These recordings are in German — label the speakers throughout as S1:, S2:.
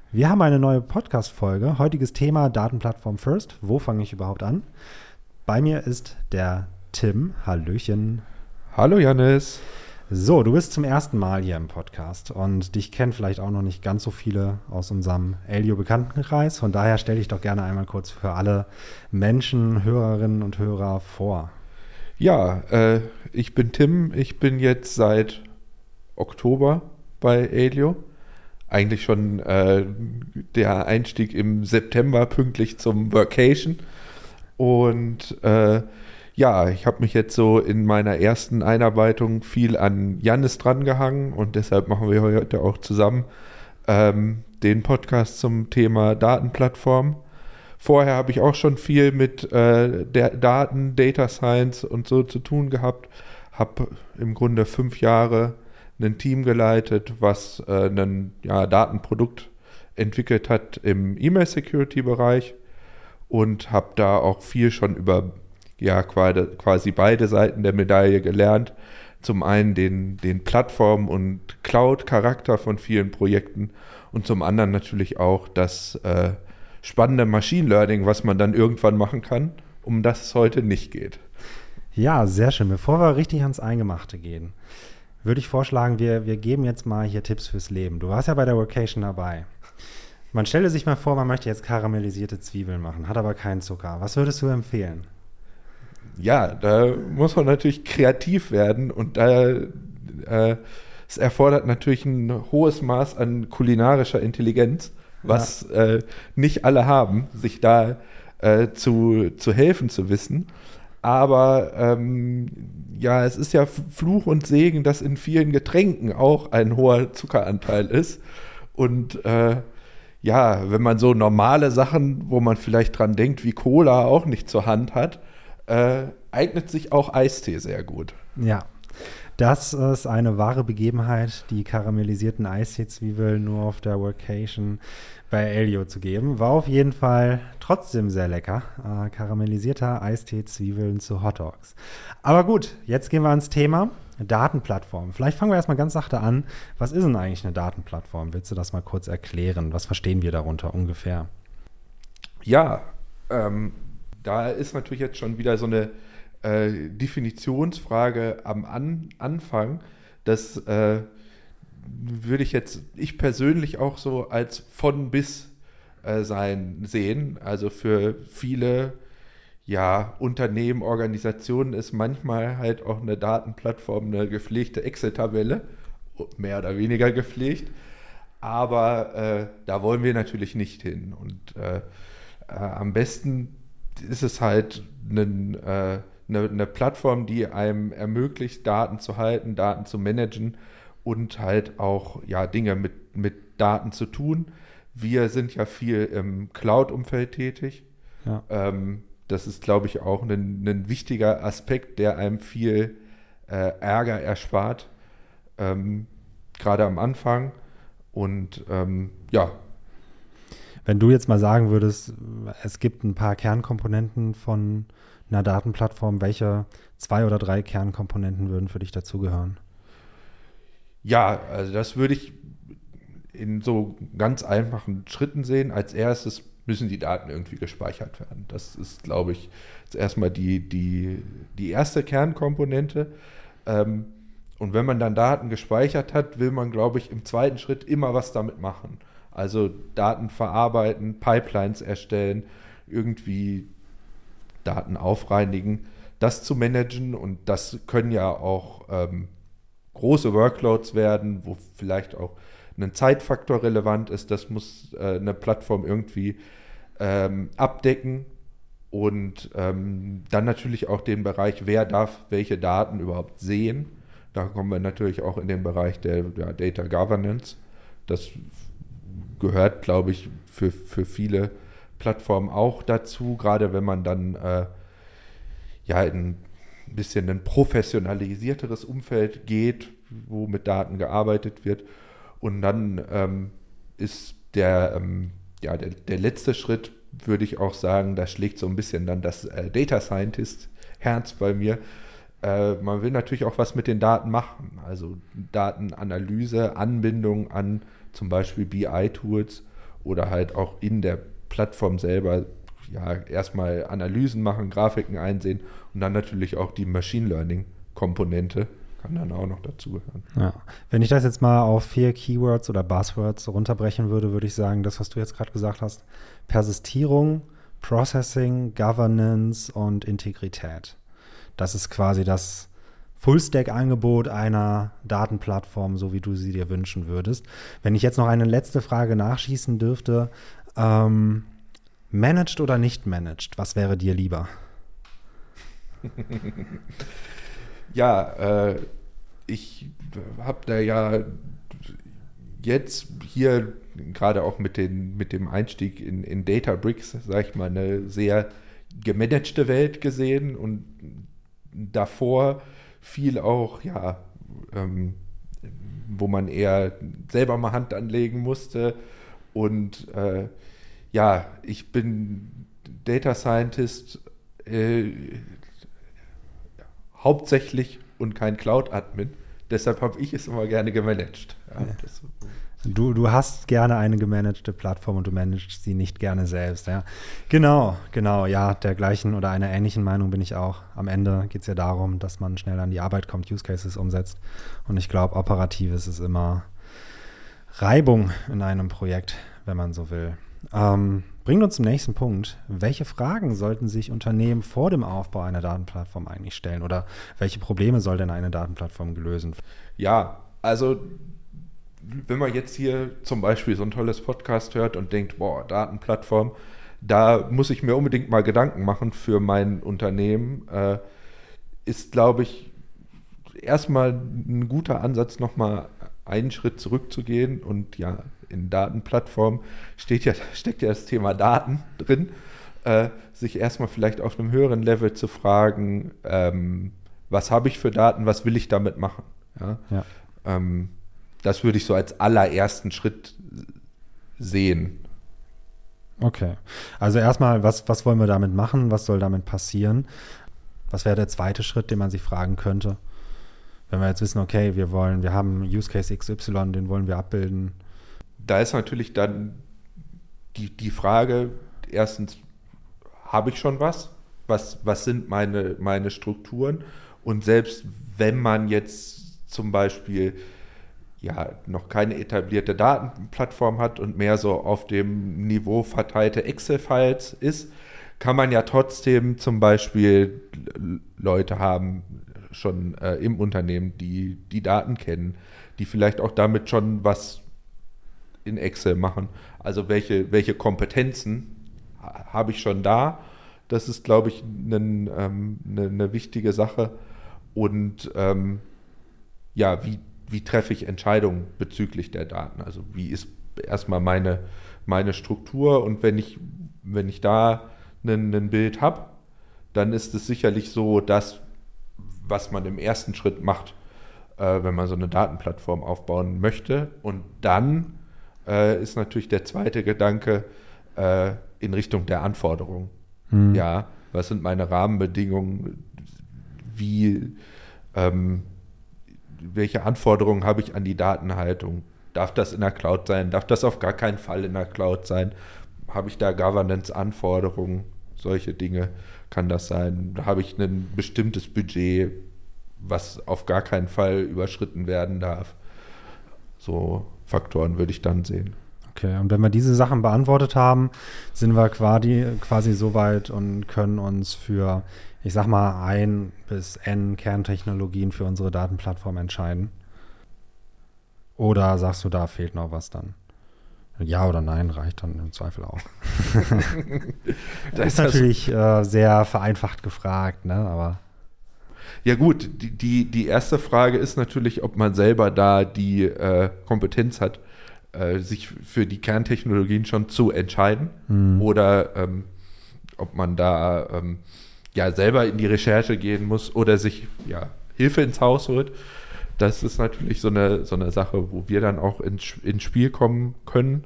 S1: Wir haben eine neue Podcast-Folge. Heutiges Thema Datenplattform First. Wo fange ich überhaupt an? Bei mir ist der Tim. Hallöchen.
S2: Hallo Jannis.
S1: So, du bist zum ersten Mal hier im Podcast und dich kennen vielleicht auch noch nicht ganz so viele aus unserem Elio-Bekanntenkreis. Von daher stell dich doch gerne einmal kurz für alle Menschen, Hörerinnen und Hörer vor.
S2: Ja, ich bin Tim. Ich bin jetzt seit Oktober bei Elio. Eigentlich schon der Einstieg im September pünktlich zum Workation. Und ja, ich habe mich jetzt so in meiner ersten Einarbeitung viel an Jannis drangehangen und deshalb machen wir heute auch zusammen den Podcast zum Thema Datenplattform. Vorher habe ich auch schon viel mit der Daten, Data Science und so zu tun gehabt. Habe im Grunde 5 Jahre ein Team geleitet, was ein Datenprodukt entwickelt hat im E-Mail-Security-Bereich und habe da auch viel schon über quasi beide Seiten der Medaille gelernt. Zum einen den Plattform- und Cloud-Charakter von vielen Projekten und zum anderen natürlich auch das spannende Machine Learning, was man dann irgendwann machen kann, um das es heute nicht geht.
S1: Ja, sehr schön. Bevor wir richtig ans Eingemachte gehen, würde ich vorschlagen, wir geben jetzt mal hier Tipps fürs Leben. Du warst ja bei der Workation dabei. Man stelle sich mal vor, man möchte jetzt karamellisierte Zwiebeln machen, hat aber keinen Zucker. Was würdest du empfehlen?
S2: Ja, da muss man natürlich kreativ werden und es erfordert natürlich ein hohes Maß an kulinarischer Intelligenz, was nicht alle haben, sich da zu helfen zu wissen. Aber es ist ja Fluch und Segen, dass in vielen Getränken auch ein hoher Zuckeranteil ist. Und wenn man so normale Sachen, wo man vielleicht dran denkt, wie Cola auch nicht zur Hand hat, eignet sich auch Eistee sehr gut.
S1: Ja, das ist eine wahre Begebenheit, die karamellisierten Eistee-Zwiebeln nur auf der Workation bei Elio zu geben. War auf jeden Fall trotzdem sehr lecker. Karamellisierter Eistee-Zwiebeln zu Hotdogs. Aber gut, jetzt gehen wir ans Thema Datenplattform. Vielleicht fangen wir erstmal ganz sachte an. Was ist denn eigentlich eine Datenplattform? Willst du das mal kurz erklären? Was verstehen wir darunter ungefähr?
S2: Ja, da ist natürlich jetzt schon wieder so eine Definitionsfrage am Anfang. Das würde ich persönlich auch so als von bis sehen. Also für viele Unternehmen, Organisationen ist manchmal halt auch eine Datenplattform eine gepflegte Excel-Tabelle, mehr oder weniger gepflegt. Aber da wollen wir natürlich nicht hin. Und am besten ist es halt eine Plattform, die einem ermöglicht, Daten zu halten, Daten zu managen und halt auch Dinge mit Daten zu tun. Wir sind ja viel im Cloud-Umfeld tätig.
S1: Ja.
S2: Das ist, glaube ich, auch ein wichtiger Aspekt, der einem viel Ärger erspart, gerade am Anfang. Und
S1: Wenn du jetzt mal sagen würdest, es gibt ein paar Kernkomponenten von einer Datenplattform, welche 2 oder 3 Kernkomponenten würden für dich dazugehören?
S2: Ja, also das würde ich in so ganz einfachen Schritten sehen. Als erstes müssen die Daten irgendwie gespeichert werden. Das ist, glaube ich, jetzt erstmal die erste Kernkomponente. Und wenn man dann Daten gespeichert hat, will man, glaube ich, im zweiten Schritt immer was damit machen. Also Daten verarbeiten, Pipelines erstellen, irgendwie Daten aufreinigen, das zu managen. Und das können ja auch große Workloads werden, wo vielleicht auch ein Zeitfaktor relevant ist. Das muss eine Plattform irgendwie abdecken. Und dann natürlich auch den Bereich, wer darf welche Daten überhaupt sehen. Da kommen wir natürlich auch in den Bereich der Data Governance. Das gehört, glaube ich, für viele Plattformen auch dazu, gerade wenn man dann in ein bisschen ein professionalisierteres Umfeld geht, wo mit Daten gearbeitet wird. Und dann ist der letzte Schritt, würde ich auch sagen, da schlägt so ein bisschen dann das Data Scientist Herz bei mir. Man will natürlich auch was mit den Daten machen, also Datenanalyse, Anbindung an zum Beispiel BI-Tools oder halt auch in der Plattform selber ja erstmal Analysen machen, Grafiken einsehen und dann natürlich auch die Machine Learning Komponente kann dann auch noch dazugehören.
S1: Ja. Wenn ich das jetzt mal auf 4 Keywords oder Buzzwords runterbrechen würde, würde ich sagen, das, was du jetzt gerade gesagt hast, Persistierung, Processing, Governance und Integrität. Das ist quasi das Full-Stack-Angebot einer Datenplattform, so wie du sie dir wünschen würdest. Wenn ich jetzt noch eine letzte Frage nachschießen dürfte, managed oder nicht managed, was wäre dir lieber?
S2: Ja, ich habe da ja jetzt hier gerade auch mit dem Einstieg in Databricks, sag ich mal, eine sehr gemanagte Welt gesehen und davor viel auch, ja, wo man eher selber mal Hand anlegen musste und ja, ich bin Data Scientist hauptsächlich und kein Cloud-Admin. Deshalb habe ich es immer gerne gemanagt. Ja,
S1: Du hast gerne eine gemanagte Plattform und du managst sie nicht gerne selbst. Ja. Genau, ja, der gleichen oder einer ähnlichen Meinung bin ich auch. Am Ende geht es ja darum, dass man schnell an die Arbeit kommt, Use Cases umsetzt. Und ich glaube, Operatives ist immer Reibung in einem Projekt, wenn man so will. Bringt uns zum nächsten Punkt. Welche Fragen sollten sich Unternehmen vor dem Aufbau einer Datenplattform eigentlich stellen? Oder welche Probleme soll denn eine Datenplattform lösen?
S2: Ja, also wenn man jetzt hier zum Beispiel so ein tolles Podcast hört und denkt, boah, Datenplattform, da muss ich mir unbedingt mal Gedanken machen für mein Unternehmen, ist, glaube ich, erstmal ein guter Ansatz, nochmal einen Schritt zurückzugehen und ja, in Datenplattform steckt ja das Thema Daten drin, sich erstmal vielleicht auf einem höheren Level zu fragen, was habe ich für Daten, was will ich damit machen? Ja. Das würde ich so als allerersten Schritt sehen.
S1: Okay, also erstmal, was wollen wir damit machen, was soll damit passieren? Was wäre der zweite Schritt, den man sich fragen könnte? Wenn wir jetzt wissen, okay, wir haben Use Case XY, den wollen wir abbilden.
S2: Da ist natürlich dann die Frage, erstens, habe ich schon was? Was sind meine Strukturen? Und selbst wenn man jetzt zum Beispiel ja noch keine etablierte Datenplattform hat und mehr so auf dem Niveau verteilte Excel-Files ist, kann man ja trotzdem zum Beispiel Leute haben, schon im Unternehmen, die Daten kennen, die vielleicht auch damit schon was in Excel machen. Also welche Kompetenzen habe ich schon da? Das ist, glaube ich, eine wichtige Sache. Und ja, wie treffe ich Entscheidungen bezüglich der Daten? Also wie ist erstmal meine Struktur? Und wenn ich da ein Bild habe, dann ist es sicherlich so, dass was man im ersten Schritt macht, wenn man so eine Datenplattform aufbauen möchte. Und dann ist natürlich der zweite Gedanke in Richtung der Anforderungen. Ja, was sind meine Rahmenbedingungen? Welche Anforderungen habe ich an die Datenhaltung? Darf das in der Cloud sein? Darf das auf gar keinen Fall in der Cloud sein? Habe ich da Governance-Anforderungen? Solche Dinge kann das sein. Da habe ich ein bestimmtes Budget, was auf gar keinen Fall überschritten werden darf. So Faktoren würde ich dann sehen.
S1: Okay, und wenn wir diese Sachen beantwortet haben, sind wir quasi so weit und können uns für, ich sag mal, 1 bis N Kerntechnologien für unsere Datenplattform entscheiden? Oder sagst du, da fehlt noch was dann? Ja oder nein reicht dann im Zweifel auch. Das ist natürlich sehr vereinfacht gefragt, ne? Aber
S2: ja gut, die erste Frage ist natürlich, ob man selber da die Kompetenz hat, sich für die Kerntechnologien schon zu entscheiden oder ob man da ja selber in die Recherche gehen muss oder sich ja Hilfe ins Haus holt. Das ist natürlich so eine Sache, wo wir dann auch ins Spiel kommen können.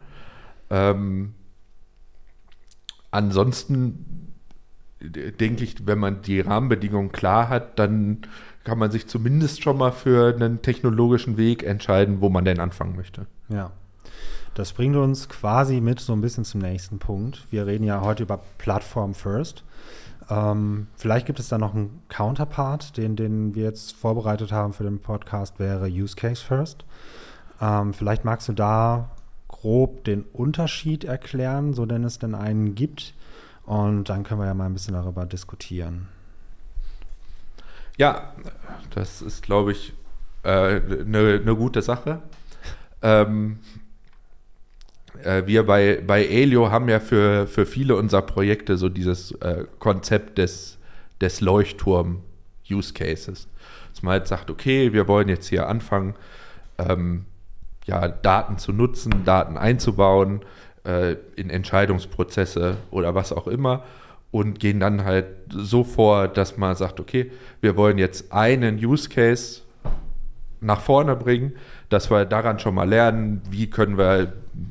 S2: Ansonsten denke ich, wenn man die Rahmenbedingungen klar hat, dann kann man sich zumindest schon mal für einen technologischen Weg entscheiden, wo man denn anfangen möchte.
S1: Ja. Das bringt uns quasi mit so ein bisschen zum nächsten Punkt. Wir reden ja heute über Plattform First. Vielleicht gibt es da noch einen Counterpart, den wir jetzt vorbereitet haben für den Podcast, wäre Use Case First. Vielleicht magst du da grob den Unterschied erklären, so denn es denn einen gibt. Und dann können wir ja mal ein bisschen darüber diskutieren.
S2: Ja, das ist, glaube ich, eine gute Sache. Wir bei Aleo haben ja für viele unserer Projekte so dieses Konzept des Leuchtturm-Use Cases. Dass man halt sagt, okay, wir wollen jetzt hier anfangen, Daten zu nutzen, Daten einzubauen in Entscheidungsprozesse oder was auch immer und gehen dann halt so vor, dass man sagt, okay, wir wollen jetzt einen Use Case nach vorne bringen, dass wir daran schon mal lernen, wie können wir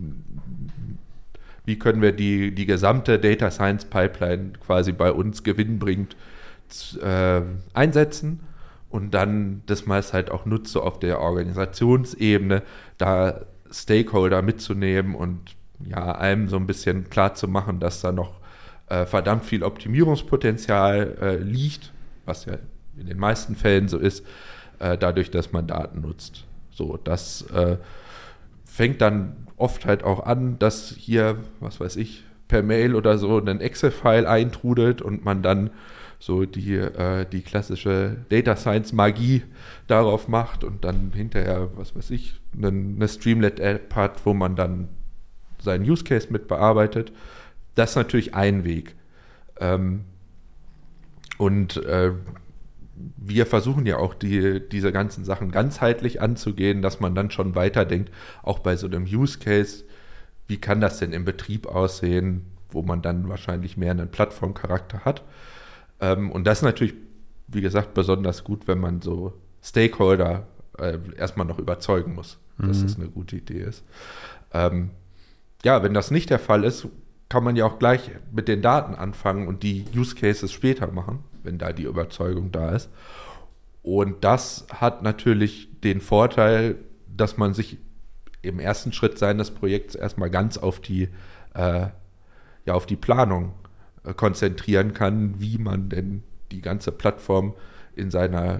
S2: die gesamte Data Science Pipeline quasi bei uns gewinnbringend einsetzen und dann das meist halt auch nutze auf der Organisationsebene, da Stakeholder mitzunehmen und ja, einem so ein bisschen klar zu machen, dass da noch verdammt viel Optimierungspotenzial liegt, was ja in den meisten Fällen so ist, dadurch, dass man Daten nutzt. So, das fängt dann oft halt auch an, dass hier, was weiß ich, per Mail oder so ein Excel-File eintrudelt und man dann so die klassische Data Science Magie darauf macht und dann hinterher, was weiß ich, eine Streamlit-App hat, wo man dann seinen Use Case mit bearbeitet. Das ist natürlich ein Weg. Wir versuchen ja auch diese ganzen Sachen ganzheitlich anzugehen, dass man dann schon weiterdenkt, auch bei so einem Use Case, wie kann das denn im Betrieb aussehen, wo man dann wahrscheinlich mehr einen Plattformcharakter hat. Und das ist natürlich, wie gesagt, besonders gut, wenn man so Stakeholder erstmal noch überzeugen muss, dass das eine gute Idee ist. Wenn das nicht der Fall ist, kann man ja auch gleich mit den Daten anfangen und die Use Cases später machen, wenn da die Überzeugung da ist. Und das hat natürlich den Vorteil, dass man sich im ersten Schritt seines Projekts erstmal ganz auf die Planung konzentrieren kann, wie man denn die ganze Plattform in seiner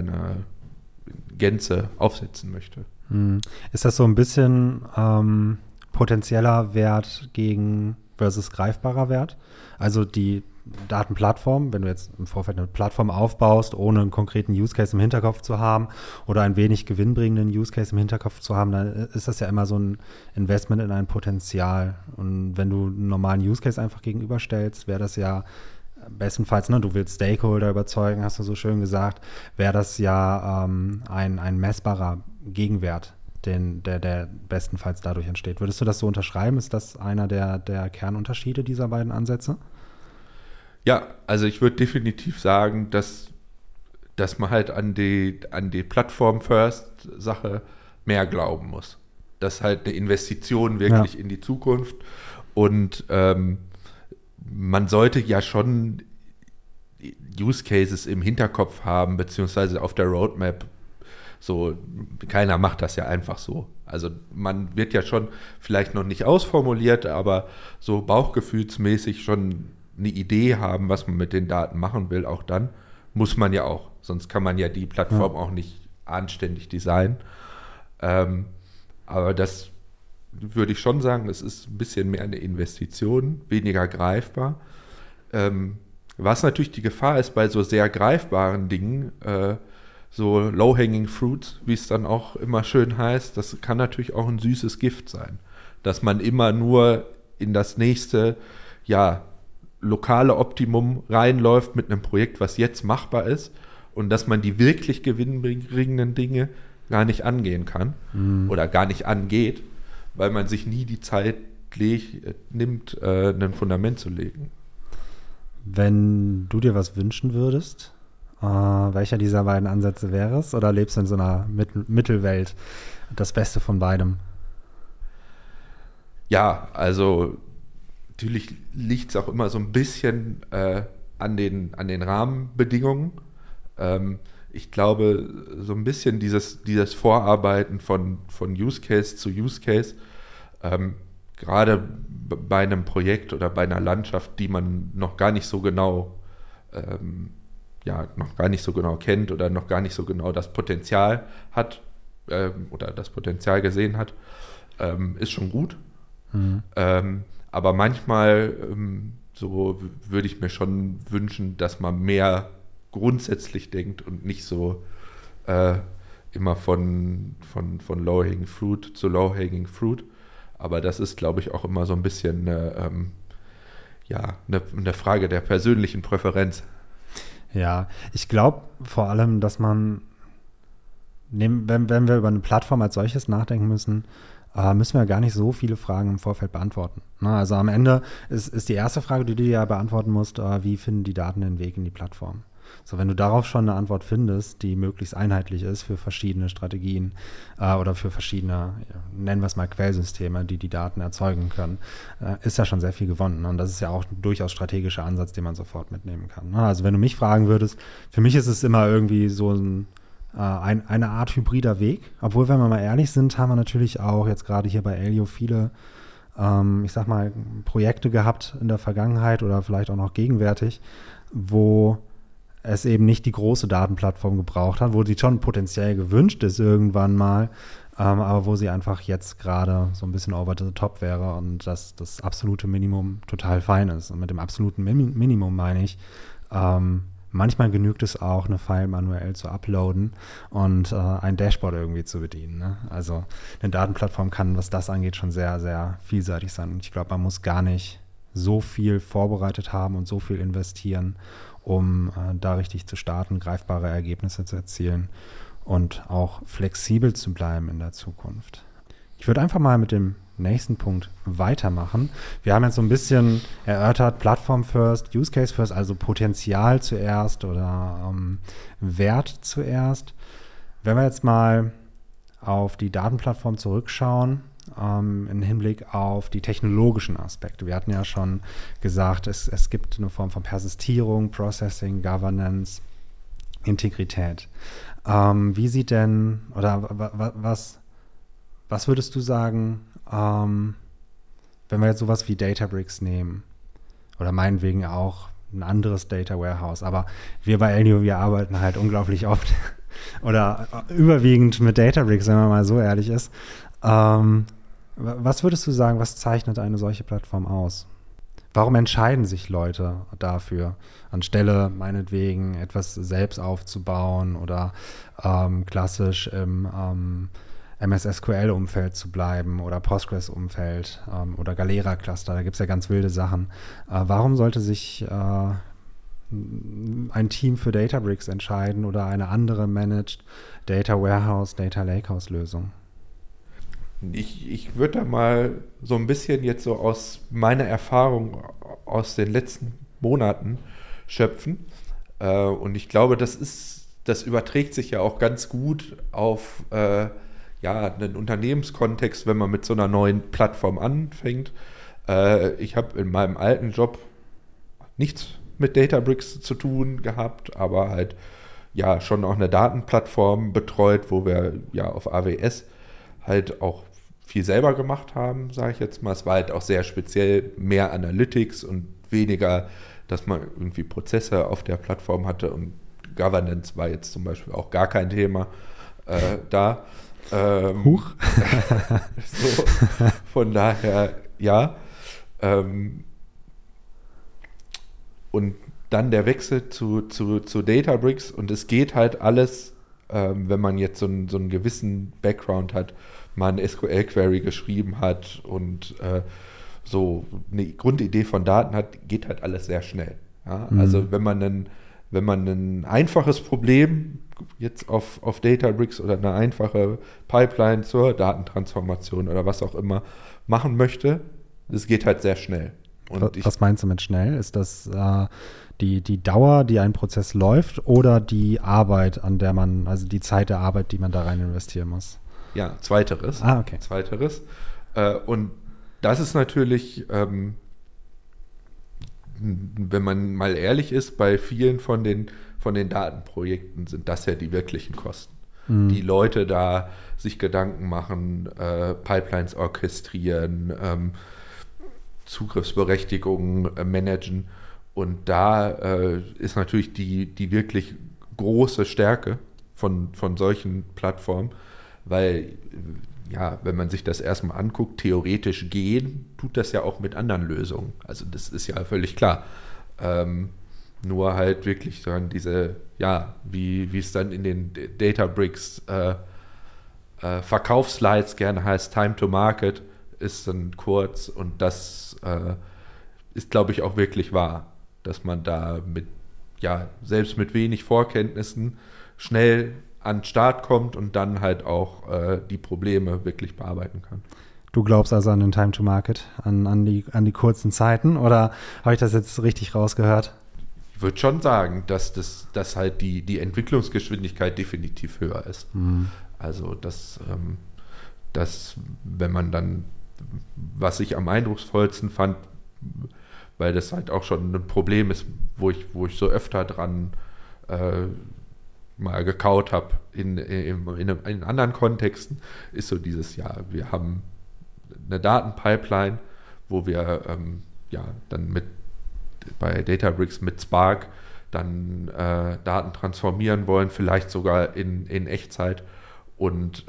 S2: Gänze aufsetzen möchte.
S1: Ist das so ein bisschen potenzieller Wert versus greifbarer Wert? Also die Datenplattform, wenn du jetzt im Vorfeld eine Plattform aufbaust, ohne einen konkreten Use Case im Hinterkopf zu haben oder einen wenig gewinnbringenden Use Case im Hinterkopf zu haben, dann ist das ja immer so ein Investment in ein Potenzial. Und wenn du einen normalen Use Case einfach gegenüberstellst, wäre das ja bestenfalls, du willst Stakeholder überzeugen, hast du so schön gesagt, wäre das ja ein messbarer Gegenwert, der bestenfalls dadurch entsteht. Würdest du das so unterschreiben? Ist das einer der Kernunterschiede dieser beiden Ansätze?
S2: Ja, also ich würde definitiv sagen, dass man halt an die Plattform-First-Sache mehr glauben muss. Das ist halt eine Investition wirklich in die Zukunft und man sollte ja schon Use Cases im Hinterkopf haben, beziehungsweise auf der Roadmap. So, keiner macht das ja einfach so. Also man wird ja schon vielleicht noch nicht ausformuliert, aber so bauchgefühlsmäßig schon eine Idee haben, was man mit den Daten machen will, auch dann muss man ja auch. Sonst kann man ja die Plattform auch nicht anständig designen. Aber das würde ich schon sagen, es ist ein bisschen mehr eine Investition, weniger greifbar. Was natürlich die Gefahr ist bei so sehr greifbaren Dingen, so low-hanging fruits, wie es dann auch immer schön heißt, das kann natürlich auch ein süßes Gift sein. Dass man immer nur in das nächste, lokale Optimum reinläuft mit einem Projekt, was jetzt machbar ist und dass man die wirklich gewinnbringenden Dinge gar nicht angehen kann oder gar nicht angeht, weil man sich nie die Zeit nimmt, ein Fundament zu legen.
S1: Wenn du dir was wünschen würdest, welcher dieser beiden Ansätze wäre es? Oder lebst du in so einer Mittelwelt, das Beste von beidem?
S2: Ja, also natürlich liegt es auch immer so ein bisschen an den Rahmenbedingungen. Ich glaube, so ein bisschen dieses Vorarbeiten von Use Case zu Use Case Gerade bei einem Projekt oder bei einer Landschaft, die man noch gar nicht so genau kennt oder noch gar nicht so genau das Potenzial hat oder das Potenzial gesehen hat, ist schon gut. Aber manchmal so würde ich mir schon wünschen, dass man mehr grundsätzlich denkt und nicht so immer von Low-Hanging Fruit zu Low-Hanging Fruit. Aber das ist, glaube ich, auch immer so ein bisschen eine Frage der persönlichen Präferenz.
S1: Ja, ich glaube vor allem, dass man, wenn wir über eine Plattform als solches nachdenken müssen, müssen wir gar nicht so viele Fragen im Vorfeld beantworten. Ne? Also am Ende ist die erste Frage, die du dir ja beantworten musst, wie finden die Daten den Weg in die Plattform? So, wenn du darauf schon eine Antwort findest, die möglichst einheitlich ist für verschiedene Strategien oder für verschiedene, nennen wir es mal Quellsysteme, die Daten erzeugen können, ist ja schon sehr viel gewonnen. Und das ist ja auch ein durchaus strategischer Ansatz, den man sofort mitnehmen kann. Ne? Also wenn du mich fragen würdest, für mich ist es immer irgendwie so eine Art hybrider Weg. Obwohl, wenn wir mal ehrlich sind, haben wir natürlich auch jetzt gerade hier bei Aleo viele, ich sag mal, Projekte gehabt in der Vergangenheit oder vielleicht auch noch gegenwärtig, wo es eben nicht die große Datenplattform gebraucht hat, wo sie schon potenziell gewünscht ist irgendwann mal, aber wo sie einfach jetzt gerade so ein bisschen over the top wäre und dass das absolute Minimum total fein ist. Und mit dem absoluten Minimum meine ich, manchmal genügt es auch, eine File manuell zu uploaden und ein Dashboard irgendwie zu bedienen. Ne? Also eine Datenplattform kann, was das angeht, schon sehr, sehr vielseitig sein. Und ich glaube, man muss gar nicht so viel vorbereitet haben und so viel investieren, um da richtig zu starten, greifbare Ergebnisse zu erzielen und auch flexibel zu bleiben in der Zukunft. Ich würde einfach mal mit dem nächsten Punkt weitermachen. Wir haben jetzt so ein bisschen erörtert, Plattform first, Use Case first, also Potenzial zuerst oder Wert zuerst. Wenn wir jetzt mal auf die Datenplattform zurückschauen, im Hinblick auf die technologischen Aspekte. Wir hatten ja schon gesagt, es gibt eine Form von Persistierung, Processing, Governance, Integrität. Wie sieht denn, oder was würdest du sagen, wenn wir jetzt sowas wie Databricks nehmen oder meinetwegen auch ein anderes Data Warehouse, aber wir bei Aleo, wir arbeiten halt unglaublich oft oder überwiegend mit Databricks, wenn man mal so ehrlich ist. Was würdest du sagen, was zeichnet eine solche Plattform aus? Warum entscheiden sich Leute dafür, anstelle meinetwegen etwas selbst aufzubauen oder klassisch im MS SQL-Umfeld zu bleiben oder Postgres-Umfeld oder Galera-Cluster, da gibt es ja ganz wilde Sachen. Warum sollte sich ein Team für Databricks entscheiden oder eine andere Managed Data Warehouse, Data Lakehouse-Lösung?
S2: Ich würde da mal so ein bisschen jetzt so aus meiner Erfahrung aus den letzten Monaten schöpfen. Und ich glaube, das überträgt sich ja auch ganz gut auf einen Unternehmenskontext, wenn man mit so einer neuen Plattform anfängt. Ich habe in meinem alten Job nichts mit Databricks zu tun gehabt, aber halt ja schon auch eine Datenplattform betreut, wo wir ja auf AWS halt auch viel selber gemacht haben, sage ich jetzt mal. Es war halt auch sehr speziell mehr Analytics und weniger, dass man irgendwie Prozesse auf der Plattform hatte, und Governance war jetzt zum Beispiel auch gar kein Thema da.
S1: Huch.
S2: So, von daher, ja. Und dann der Wechsel zu Databricks, und es geht halt alles, wenn man jetzt so einen gewissen Background hat, mal eine SQL-Query geschrieben hat und so eine Grundidee von Daten hat, geht halt alles sehr schnell. Ja? Also wenn man ein einfaches Problem jetzt auf Databricks oder eine einfache Pipeline zur Datentransformation oder was auch immer machen möchte, das geht halt sehr schnell. Und
S1: was meinst du mit schnell? Ist das die Dauer, die ein Prozess läuft, oder die Arbeit, an der man, also die Zeit der Arbeit, die man da rein investieren muss?
S2: Ja, zweiteres.
S1: Okay.
S2: Zweiteres. Und das ist natürlich, wenn man mal ehrlich ist, bei vielen von den Datenprojekten sind das ja die wirklichen Kosten. Die Leute da sich Gedanken machen, Pipelines orchestrieren, Zugriffsberechtigungen managen. Und da ist natürlich die wirklich große Stärke von solchen Plattformen, weil, ja, wenn man sich das erstmal anguckt, theoretisch gehen, tut das ja auch mit anderen Lösungen. Also das ist ja völlig klar. Nur halt wirklich dann diese, ja, wie es dann in den Databricks Verkaufsslides gerne heißt, Time to Market, ist dann kurz, und das ist, glaube ich, auch wirklich wahr, dass man da selbst mit wenig Vorkenntnissen schnell an den Start kommt und dann halt auch die Probleme wirklich bearbeiten kann.
S1: Du glaubst also an den Time to Market, an die kurzen Zeiten, oder habe ich das jetzt richtig rausgehört?
S2: Ich würde schon sagen, dass halt die Entwicklungsgeschwindigkeit definitiv höher ist. Also dass wenn man dann, was ich am eindrucksvollsten fand, weil das halt auch schon ein Problem ist, wo ich so öfter dran mal gekaut habe in anderen Kontexten, ist so dieses Jahr, wir haben eine Datenpipeline, wo wir dann bei Databricks mit Spark dann Daten transformieren wollen, vielleicht sogar in Echtzeit. Und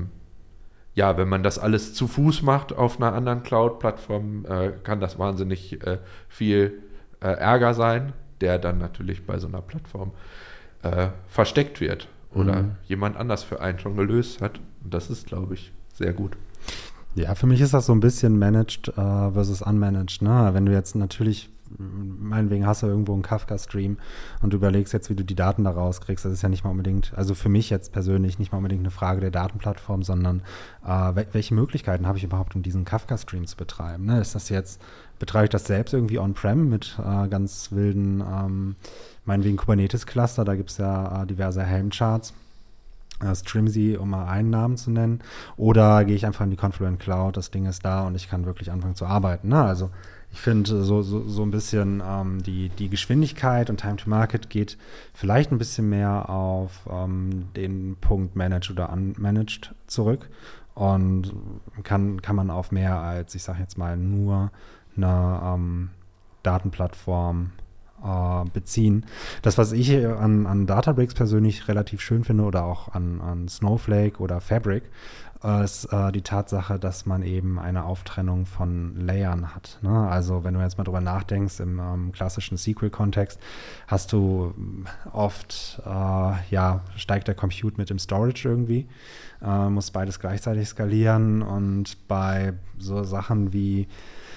S2: wenn man das alles zu Fuß macht auf einer anderen Cloud-Plattform, kann das wahnsinnig viel Ärger sein, der dann natürlich bei so einer Plattform versteckt wird oder jemand anders für einen schon gelöst hat. Und das ist, glaube ich, sehr gut.
S1: Ja, für mich ist das so ein bisschen managed versus unmanaged. Ne? Wenn du jetzt natürlich, meinetwegen hast du irgendwo einen Kafka-Stream und du überlegst jetzt, wie du die Daten da rauskriegst, das ist ja nicht mal unbedingt, also für mich jetzt persönlich nicht mal unbedingt eine Frage der Datenplattform, sondern welche Möglichkeiten habe ich überhaupt, um diesen Kafka-Stream zu betreiben? Ne? Betreibe ich das selbst irgendwie on-prem mit ganz wilden, meinetwegen Kubernetes-Cluster, da gibt es ja diverse Helm-Charts. Strimzy, um mal einen Namen zu nennen, oder gehe ich einfach in die Confluent Cloud, das Ding ist da und ich kann wirklich anfangen zu arbeiten. Ne? Also ich finde so ein bisschen die Geschwindigkeit und Time to Market geht vielleicht ein bisschen mehr auf den Punkt Managed oder Unmanaged zurück und kann man auf mehr als, ich sage jetzt mal, nur eine Datenplattform beziehen. Das, was ich an Databricks persönlich relativ schön finde oder auch an Snowflake oder Fabric, ist die Tatsache, dass man eben eine Auftrennung von Layern hat. Ne? Also wenn du jetzt mal drüber nachdenkst, im klassischen SQL-Kontext hast du oft, steigt der Compute mit dem Storage irgendwie, muss beides gleichzeitig skalieren, und bei so Sachen wie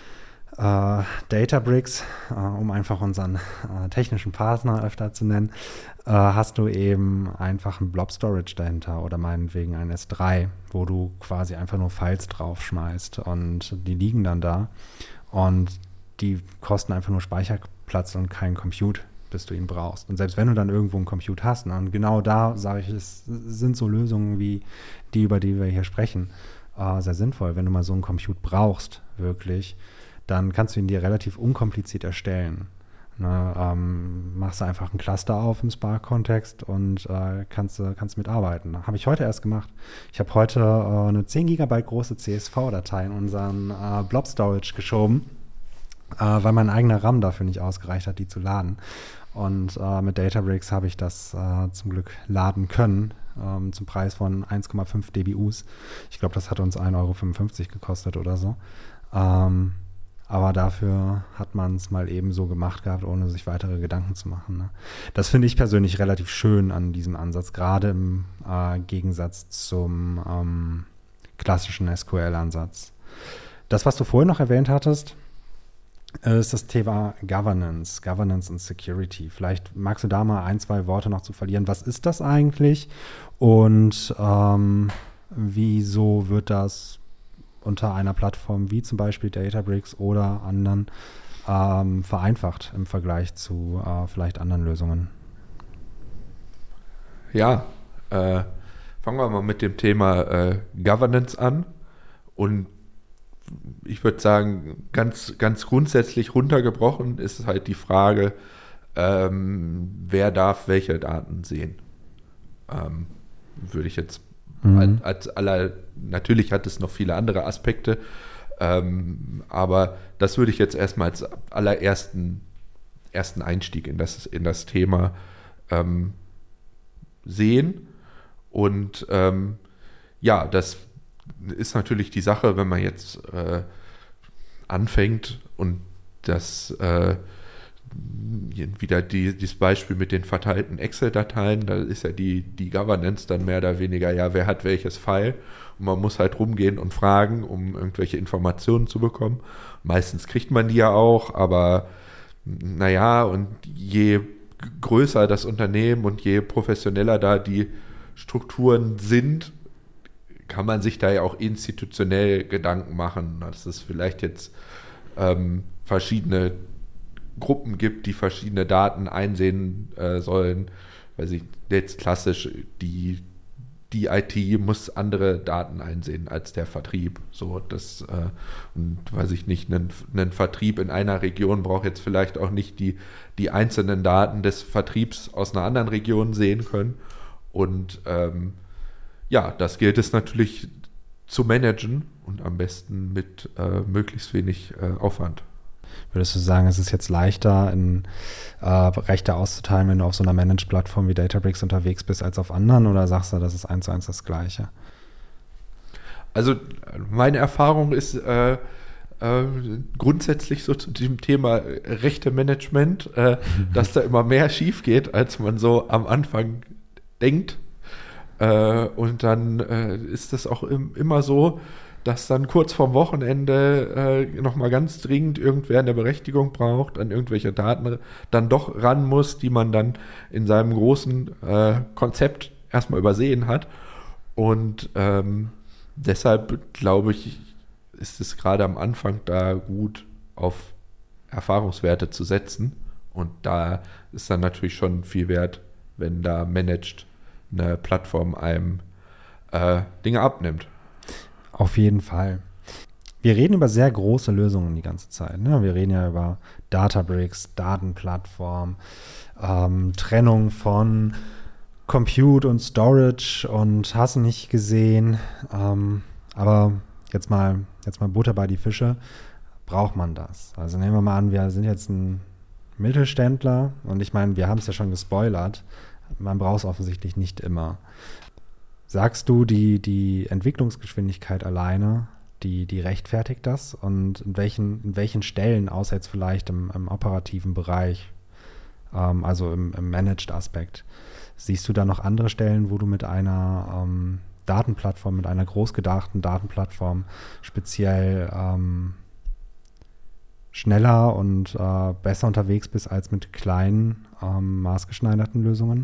S1: Databricks, um einfach unseren technischen Partner öfter zu nennen, hast du eben einfach ein Blob Storage dahinter oder meinetwegen ein S3, wo du quasi einfach nur Files draufschmeißt und die liegen dann da und die kosten einfach nur Speicherplatz und keinen Compute, bis du ihn brauchst. Und selbst wenn du dann irgendwo einen Compute hast, ne, und genau da sage ich, es sind so Lösungen wie die, über die wir hier sprechen, sehr sinnvoll. Wenn du mal so einen Compute brauchst, wirklich, dann kannst du ihn dir relativ unkompliziert erstellen. Ne, machst du einfach ein Cluster auf im Spark-Kontext und kannst mitarbeiten. Habe ich heute erst gemacht. Ich habe heute eine 10 GB große CSV-Datei in unseren Blob Storage geschoben, weil mein eigener RAM dafür nicht ausgereicht hat, die zu laden. Und mit Databricks habe ich das zum Glück laden können, zum Preis von 1,5 dBUs. Ich glaube, das hat uns 1,55 € gekostet oder so. Aber dafür hat man es mal eben so gemacht gehabt, ohne sich weitere Gedanken zu machen. Ne? Das finde ich persönlich relativ schön an diesem Ansatz, gerade im Gegensatz zum klassischen SQL-Ansatz. Das, was du vorhin noch erwähnt hattest, ist das Thema Governance und Security. Vielleicht magst du da mal 1, 2 Worte noch zu verlieren. Was ist das eigentlich und wieso wird das unter einer Plattform wie zum Beispiel Databricks oder anderen vereinfacht im Vergleich zu vielleicht anderen Lösungen?
S2: Ja, fangen wir mal mit dem Thema Governance an. Und ich würde sagen, ganz grundsätzlich runtergebrochen ist halt die Frage, wer darf welche Daten sehen. würde ich jetzt natürlich hat es noch viele andere Aspekte, aber das würde ich jetzt erstmal als ersten Einstieg in das Thema sehen. Und das ist natürlich die Sache, wenn man jetzt anfängt und das wieder dieses Beispiel mit den verteilten Excel-Dateien, da ist ja die Governance dann mehr oder weniger, ja, wer hat welches File, und man muss halt rumgehen und fragen, um irgendwelche Informationen zu bekommen. Meistens kriegt man die ja auch, aber naja, und je größer das Unternehmen und je professioneller da die Strukturen sind, kann man sich da ja auch institutionell Gedanken machen, dass es vielleicht jetzt verschiedene Gruppen gibt, die verschiedene Daten einsehen sollen. Weiß ich, jetzt klassisch, die IT muss andere Daten einsehen als der Vertrieb. So, das, und weiß ich nicht, einen Vertrieb in einer Region braucht jetzt vielleicht auch nicht die einzelnen Daten des Vertriebs aus einer anderen Region sehen können. Und das gilt es natürlich zu managen und am besten mit möglichst wenig Aufwand.
S1: Würdest du sagen, es ist jetzt leichter, in Rechte auszuteilen, wenn du auf so einer Managed-Plattform wie Databricks unterwegs bist, als auf anderen? Oder sagst du, das ist 1:1 das Gleiche?
S2: Also meine Erfahrung ist grundsätzlich so zu diesem Thema Rechte-Management, dass da immer mehr schief geht, als man so am Anfang denkt. Und dann ist es auch immer so, dass dann kurz vorm Wochenende nochmal ganz dringend irgendwer eine Berechtigung braucht, an irgendwelche Daten dann doch ran muss, die man dann in seinem großen Konzept erstmal übersehen hat. Und deshalb glaube ich, ist es gerade am Anfang da gut, auf Erfahrungswerte zu setzen. Und da ist dann natürlich schon viel wert, wenn da managed eine Plattform einem Dinge abnimmt.
S1: Auf jeden Fall. Wir reden über sehr große Lösungen die ganze Zeit. Ne? Wir reden ja über Databricks, Datenplattform, Trennung von Compute und Storage und hast du nicht gesehen. Aber jetzt mal Butter bei die Fische. Braucht man das? Also nehmen wir mal an, wir sind jetzt ein Mittelständler und ich meine, wir haben es ja schon gespoilert. Man braucht es offensichtlich nicht immer. Sagst du, die Entwicklungsgeschwindigkeit alleine, die rechtfertigt das? Und in welchen Stellen, außer jetzt vielleicht im operativen Bereich, also im Managed-Aspekt, siehst du da noch andere Stellen, wo du mit einer Datenplattform, mit einer großgedachten Datenplattform speziell schneller und besser unterwegs bist als mit kleinen, maßgeschneiderten Lösungen?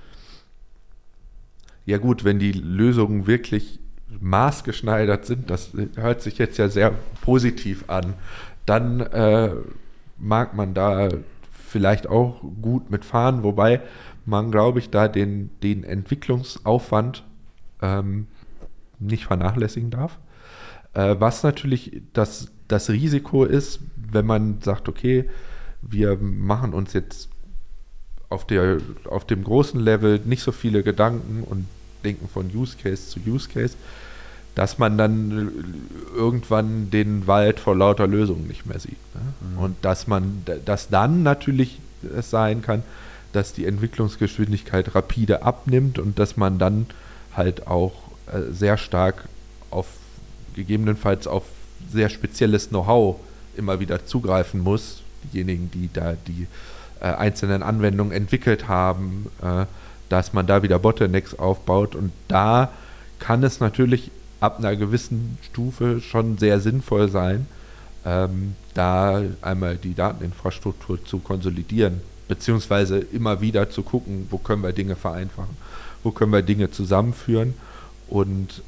S2: Ja gut, wenn die Lösungen wirklich maßgeschneidert sind, das hört sich jetzt ja sehr positiv an, dann mag man da vielleicht auch gut mitfahren, wobei man, glaube ich, da den Entwicklungsaufwand nicht vernachlässigen darf. Was natürlich das Risiko ist, wenn man sagt, okay, wir machen uns jetzt auf dem großen Level nicht so viele Gedanken und denken von Use Case zu Use Case, dass man dann irgendwann den Wald vor lauter Lösungen nicht mehr sieht. Ne? Mhm. Und dass dann natürlich es sein kann, dass die Entwicklungsgeschwindigkeit rapide abnimmt und dass man dann halt auch sehr stark gegebenenfalls auf sehr spezielles Know-how immer wieder zugreifen muss. Diejenigen, die da die einzelnen Anwendungen entwickelt haben, dass man da wieder Bottlenecks aufbaut. Und da kann es natürlich ab einer gewissen Stufe schon sehr sinnvoll sein, da einmal die Dateninfrastruktur zu konsolidieren, beziehungsweise immer wieder zu gucken, wo können wir Dinge vereinfachen, wo können wir Dinge zusammenführen. Und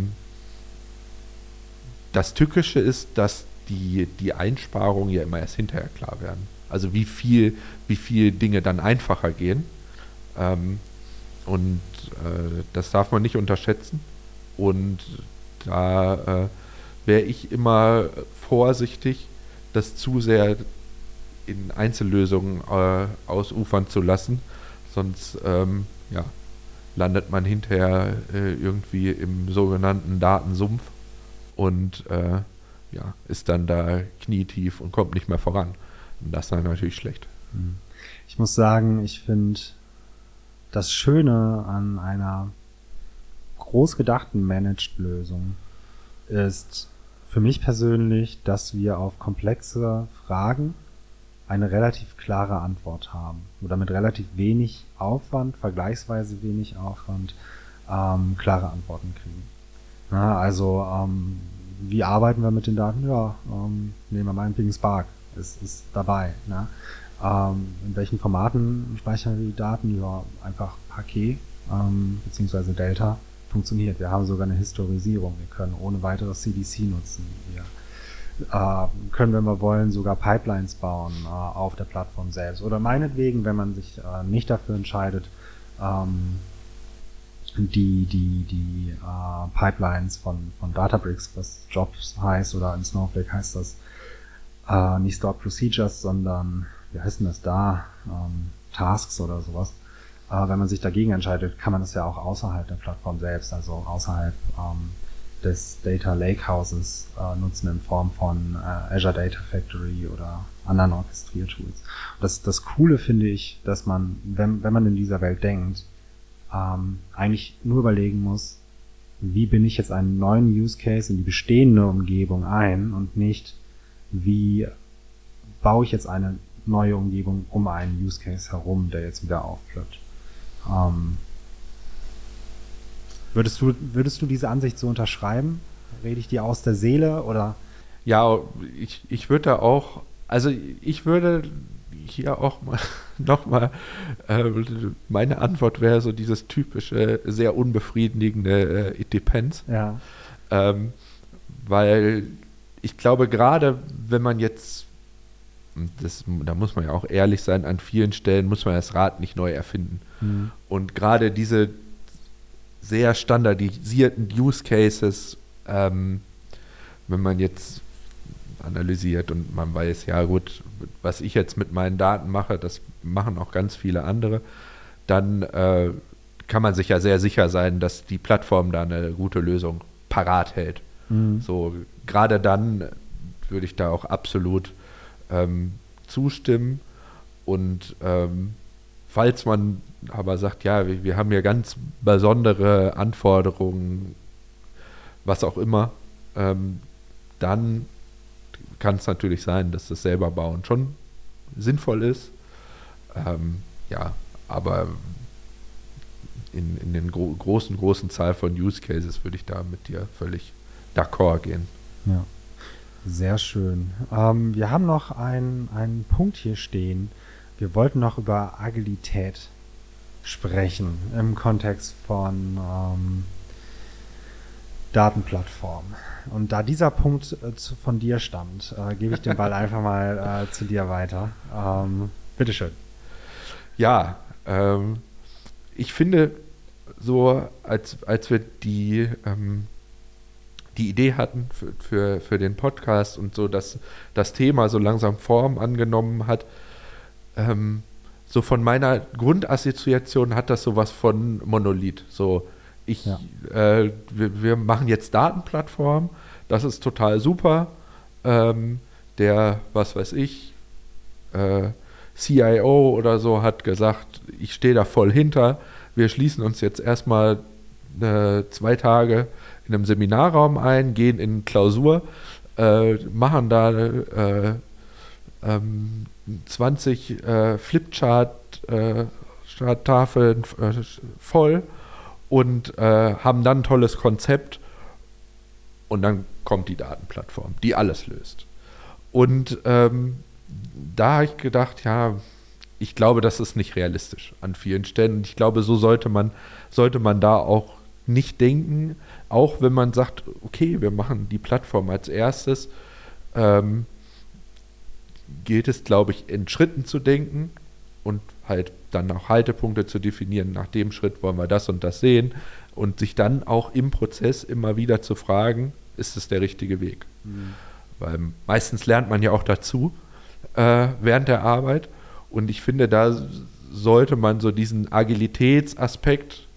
S2: das Tückische ist, dass die Einsparungen ja immer erst hinterher klar werden. Also wie viel Dinge dann einfacher gehen. Und das darf man nicht unterschätzen. Und da wäre ich immer vorsichtig, das zu sehr in Einzellösungen ausufern zu lassen. Sonst landet man hinterher irgendwie im sogenannten Datensumpf und ist dann da knietief und kommt nicht mehr voran. Und das ist dann natürlich schlecht.
S1: Ich muss sagen, ich finde das Schöne an einer groß gedachten Managed-Lösung ist für mich persönlich, dass wir auf komplexe Fragen eine relativ klare Antwort haben oder mit relativ wenig Aufwand, vergleichsweise wenig Aufwand, klare Antworten kriegen. Ja, also wie arbeiten wir mit den Daten? Ja, nehmen wir mal einen Spark, ist dabei. Ne? In welchen Formaten speichern wir die Daten? Ja, einfach Parquet beziehungsweise Delta funktioniert. Wir haben sogar eine Historisierung. Wir können ohne weiteres CDC nutzen. Wir können, wenn wir wollen, sogar Pipelines bauen auf der Plattform selbst. Oder meinetwegen, wenn man sich nicht dafür entscheidet, die Pipelines von Databricks, was Jobs heißt, oder in Snowflake heißt das nicht Stored Procedures, sondern, wie heißt denn das da? Tasks oder sowas. Wenn man sich dagegen entscheidet, kann man das ja auch außerhalb der Plattform selbst, also außerhalb des Data Lakehouses nutzen in Form von Azure Data Factory oder anderen Orchestriertools. Das Coole finde ich, dass man, wenn man in dieser Welt denkt, eigentlich nur überlegen muss, wie bin ich jetzt einen neuen Use Case in die bestehende Umgebung ein und nicht, wie baue ich jetzt eine neue Umgebung um einen Use Case herum, der jetzt wieder aufploppt. Würdest du diese Ansicht so unterschreiben? Rede ich dir aus der Seele oder?
S2: Ja, ich würde da auch, also ich würde hier auch mal nochmal, meine Antwort wäre so dieses typische, sehr unbefriedigende It depends.
S1: Ja.
S2: Weil ich glaube, gerade wenn man jetzt, da muss man ja auch ehrlich sein, an vielen Stellen muss man das Rad nicht neu erfinden. Mhm. Und gerade diese sehr standardisierten Use Cases, wenn man jetzt analysiert und man weiß, ja gut, was ich jetzt mit meinen Daten mache, das machen auch ganz viele andere, dann kann man sich ja sehr sicher sein, dass die Plattform da eine gute Lösung parat hält. Mhm. So, gerade dann würde ich da auch absolut zustimmen. Und falls man aber sagt, ja, wir haben ja ganz besondere Anforderungen, was auch immer, dann kann es natürlich sein, dass das selber bauen schon sinnvoll ist. Aber in den großen Zahl von Use Cases würde ich da mit dir völlig d'accord gehen.
S1: Ja, sehr schön. Wir haben noch einen Punkt hier stehen. Wir wollten noch über Agilität sprechen im Kontext von Datenplattformen. Und da dieser Punkt von dir stammt, gebe ich den Ball einfach mal zu dir weiter. Bitteschön.
S2: Ja, ich finde so, als wir die Idee hatten für den Podcast und so, dass das Thema so langsam Form angenommen hat, so von meiner Grundassoziation hat das sowas von Monolith. So, wir machen jetzt Datenplattform, das ist total super. Der, was weiß ich, CIO oder so hat gesagt, ich stehe da voll hinter. Wir schließen uns jetzt erstmal 2 Tage in einem Seminarraum ein, gehen in Klausur, machen da 20 Flipchart-Tafeln voll und haben dann ein tolles Konzept und dann kommt die Datenplattform, die alles löst. Und da habe ich gedacht, ja, ich glaube, das ist nicht realistisch an vielen Stellen. Und ich glaube, so sollte man da auch nicht denken, auch wenn man sagt, okay, wir machen die Plattform als erstes, gilt es, glaube ich, in Schritten zu denken und halt dann auch Haltepunkte zu definieren. Nach dem Schritt wollen wir das und das sehen und sich dann auch im Prozess immer wieder zu fragen, ist es der richtige Weg? Mhm. Weil meistens lernt man ja auch dazu während der Arbeit und ich finde, da sollte man so diesen Agilitätsaspekt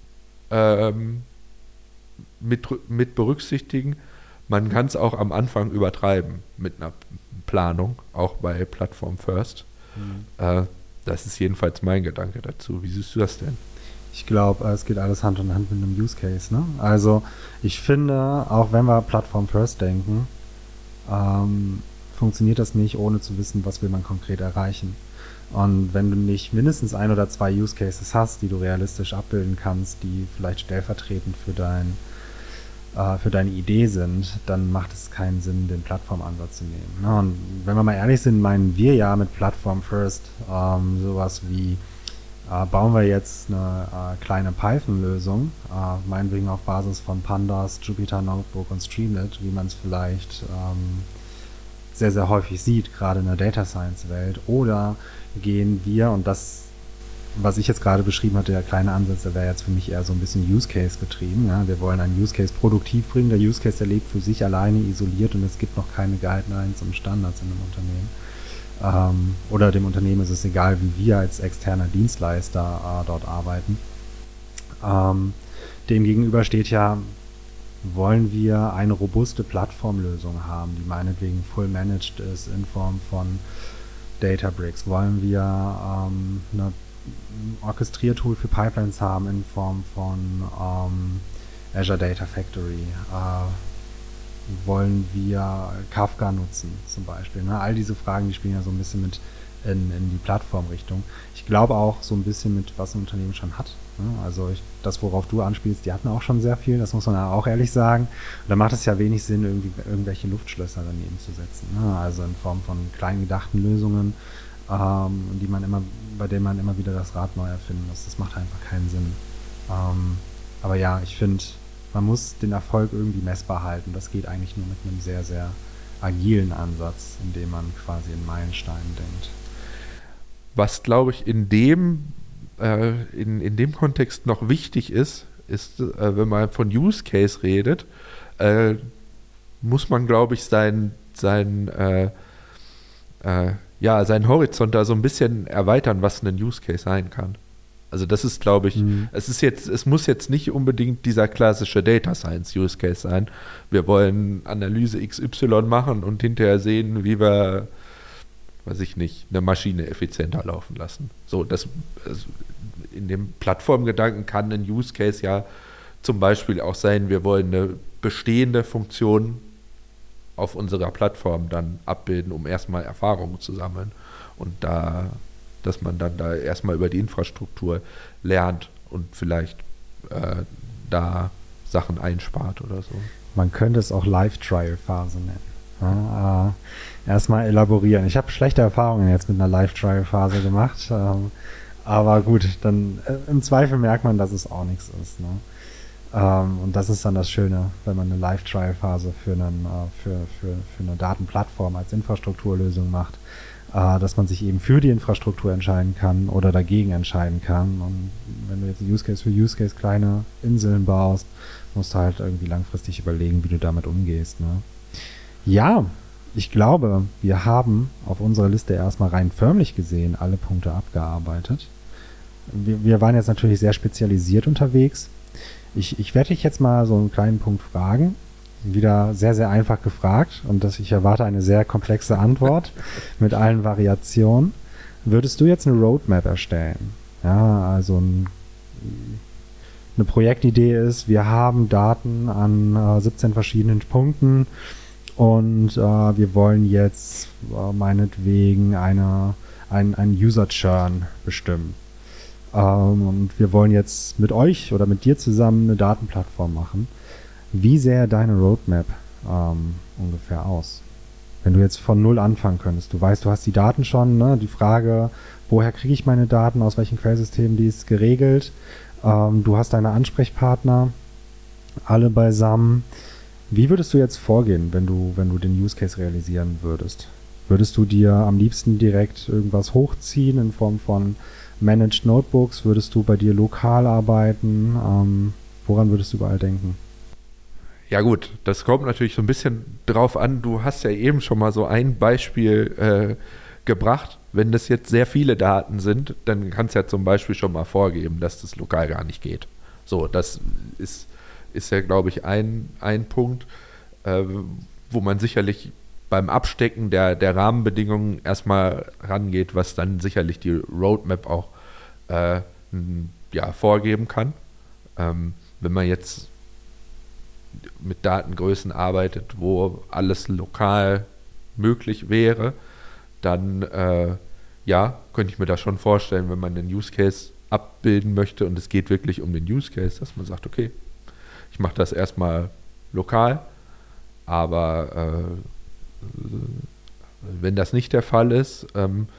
S2: mit berücksichtigen. Man kann es auch am Anfang übertreiben mit einer Planung, auch bei Plattform First. Das ist jedenfalls mein Gedanke dazu. Wie siehst du das denn?
S1: Ich glaube, es geht alles Hand in Hand mit einem Use Case. Ne? Also ich finde, auch wenn wir Plattform First denken, funktioniert das nicht, ohne zu wissen, was will man konkret erreichen. Und wenn du nicht mindestens 1 oder 2 Use Cases hast, die du realistisch abbilden kannst, die vielleicht stellvertretend für deine Idee sind, dann macht es keinen Sinn, den Plattformansatz zu nehmen. Ne? Und wenn wir mal ehrlich sind, meinen wir ja mit Plattform First sowas wie bauen wir jetzt eine kleine Python-Lösung, meinetwegen auf Basis von Pandas, Jupyter Notebook und Streamlit, wie man es vielleicht sehr, sehr häufig sieht, gerade in der Data Science-Welt. Oder gehen wir, und das, was ich jetzt gerade beschrieben hatte, der kleine Ansatz, der wäre jetzt für mich eher so ein bisschen Use Case getrieben. Ja? Wir wollen einen Use Case produktiv bringen. Der Use Case, der lebt für sich alleine isoliert und es gibt noch keine Guidelines und Standards in einem Unternehmen. Oder dem Unternehmen ist es egal, wie wir als externer Dienstleister dort arbeiten. Demgegenüber steht ja, wollen wir eine robuste Plattformlösung haben, die meinetwegen full managed ist in Form von Databricks? Wollen wir ein Orchestriertool für Pipelines haben in Form von Azure Data Factory? Wollen wir Kafka nutzen zum Beispiel? Ne? All diese Fragen, die spielen ja so ein bisschen mit in die Plattformrichtung. Ich glaube auch so ein bisschen mit, was ein Unternehmen schon hat. Ne? Also das, worauf du anspielst, die hatten auch schon sehr viel, das muss man auch ehrlich sagen. Und da macht es ja wenig Sinn, irgendwelche Luftschlösser daneben zu setzen. Ne? Also in Form von klein gedachten Lösungen, bei denen man immer wieder das Rad neu erfinden muss. Das macht einfach keinen Sinn. Aber ja, ich finde, man muss den Erfolg irgendwie messbar halten. Das geht eigentlich nur mit einem sehr, sehr agilen Ansatz, in dem man quasi in Meilensteinen denkt.
S2: Was, glaube ich, in dem Kontext noch wichtig ist, wenn man von Use Case redet, muss man, glaube ich, seinen Horizont da so ein bisschen erweitern, was ein Use Case sein kann. Also das ist, glaube ich, es muss jetzt nicht unbedingt dieser klassische Data Science Use Case sein. Wir wollen Analyse XY machen und hinterher sehen, wie wir, weiß ich nicht, eine Maschine effizienter laufen lassen. So, in dem Plattformgedanken kann ein Use Case ja zum Beispiel auch sein, wir wollen eine bestehende Funktion auf unserer Plattform dann abbilden, um erstmal Erfahrungen zu sammeln und dass man dann da erstmal über die Infrastruktur lernt und vielleicht da Sachen einspart oder so.
S1: Man könnte es auch Live-Trial-Phase nennen. Ja, erstmal elaborieren. Ich habe schlechte Erfahrungen jetzt mit einer Live-Trial-Phase gemacht, aber gut, dann im Zweifel merkt man, dass es auch nichts ist. Ne? Und das ist dann das Schöne, wenn man eine Live-Trial-Phase für eine Datenplattform als Infrastrukturlösung macht, dass man sich eben für die Infrastruktur entscheiden kann oder dagegen entscheiden kann. Und wenn du jetzt Use Case für Use Case kleine Inseln baust, musst du halt irgendwie langfristig überlegen, wie du damit umgehst. Ne? Ja, ich glaube, wir haben auf unserer Liste erstmal rein förmlich gesehen alle Punkte abgearbeitet. Wir waren jetzt natürlich sehr spezialisiert unterwegs. Ich werde dich jetzt mal so einen kleinen Punkt fragen. Wieder sehr, sehr einfach gefragt und ich erwarte eine sehr komplexe Antwort mit allen Variationen. Würdest du jetzt eine Roadmap erstellen? Ja, also eine Projektidee ist, wir haben Daten an 17 verschiedenen Punkten und wir wollen jetzt meinetwegen einen User-Churn bestimmen. Und wir wollen jetzt mit euch oder mit dir zusammen eine Datenplattform machen. Wie sähe deine Roadmap ungefähr aus? Wenn du jetzt von null anfangen könntest. Du weißt, du hast die Daten schon, ne? Die Frage, woher kriege ich meine Daten, aus welchen Quellsystemen, die ist geregelt. Du hast deine Ansprechpartner, alle beisammen. Wie würdest du jetzt vorgehen, wenn du den Use Case realisieren würdest? Würdest du dir am liebsten direkt irgendwas hochziehen in Form von Managed Notebooks? Würdest du bei dir lokal arbeiten? Woran würdest du überall denken?
S2: Ja gut, das kommt natürlich so ein bisschen drauf an. Du hast ja eben schon mal so ein Beispiel gebracht. Wenn das jetzt sehr viele Daten sind, dann kannst du ja zum Beispiel schon mal vorgeben, dass das lokal gar nicht geht. So, das ist ja, glaube ich, ein Punkt, wo man sicherlich beim Abstecken der Rahmenbedingungen erstmal rangeht, was dann sicherlich die Roadmap auch vorgeben kann. Wenn man jetzt mit Datengrößen arbeitet, wo alles lokal möglich wäre, dann könnte ich mir das schon vorstellen, wenn man einen Use Case abbilden möchte und es geht wirklich um den Use Case, dass man sagt, okay, ich mache das erstmal lokal, aber wenn das nicht der Fall ist, dann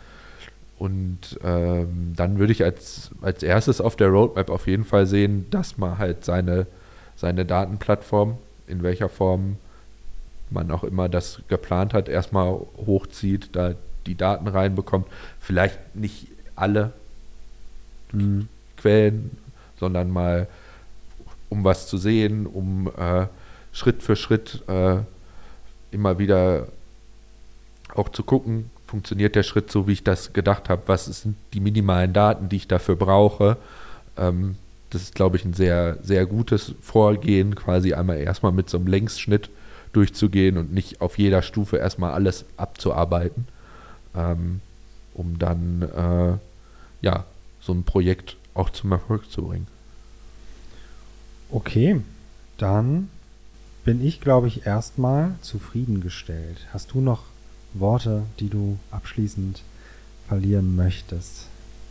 S2: würde ich als erstes auf der Roadmap auf jeden Fall sehen, dass man halt seine Datenplattform, in welcher Form man auch immer das geplant hat, erstmal hochzieht, da die Daten reinbekommt. Vielleicht nicht alle Quellen, sondern mal, um was zu sehen, um Schritt für Schritt immer wieder auch zu gucken, funktioniert der Schritt so, wie ich das gedacht habe, was sind die minimalen Daten, die ich dafür brauche. Das ist, glaube ich, ein sehr, sehr gutes Vorgehen, quasi einmal erstmal mit so einem Längsschnitt durchzugehen und nicht auf jeder Stufe erstmal alles abzuarbeiten, um dann so ein Projekt auch zum Erfolg zu bringen.
S1: Okay, dann bin ich, glaube ich, erstmal zufriedengestellt. Hast du noch Worte, die du abschließend verlieren möchtest?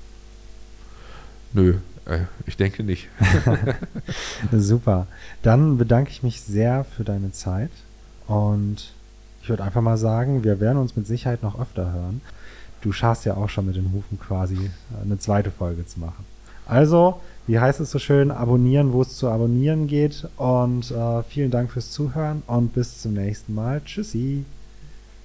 S2: Nö, ich denke nicht.
S1: Super. Dann bedanke ich mich sehr für deine Zeit und ich würde einfach mal sagen, wir werden uns mit Sicherheit noch öfter hören. Du schaffst ja auch schon mit den Hufen quasi eine zweite Folge zu machen. Also, wie heißt es so schön, abonnieren, wo es zu abonnieren geht und vielen Dank fürs Zuhören und bis zum nächsten Mal. Tschüssi.